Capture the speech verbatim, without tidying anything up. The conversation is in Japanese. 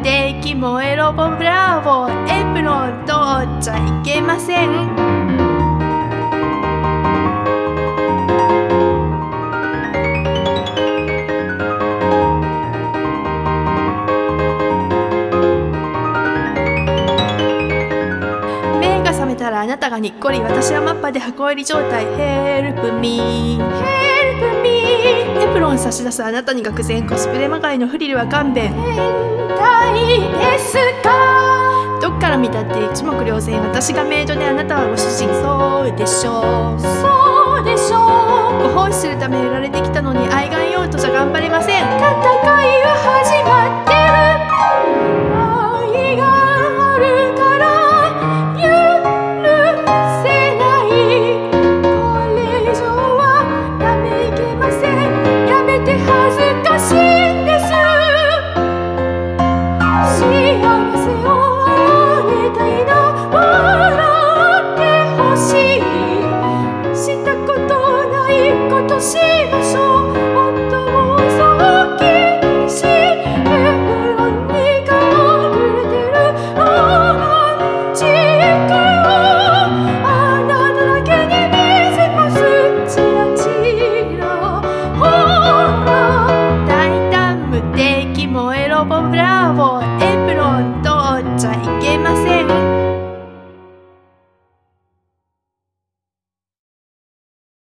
敵燃えろボブラボー、エプロン取っちゃいけません。目が覚めたらあなたがにっこり、私はマッパで箱入り状態。ヘルプミーヘルプミー、エプロン差し出すあなたに愕然、コスプレまがいのフリルは勘弁。変態ですか、どっから見たって一目瞭然、私がメイドであなたはご主人。そうでしょうそうでしょう、ご奉仕するため売られてきたのに愛玩用途じゃ頑張れません。戦いは始まってる、愛があるから許せない、これ以上はダメいけません、やめて恥ずかしいんです。幸せをあげたいな、笑ってほしい、したことないことしましょう、夫を先にし、エプロンに隠れてるロマンチックをあなただけに見せます。チラチラほら、大胆無敵燃えろボブラボー、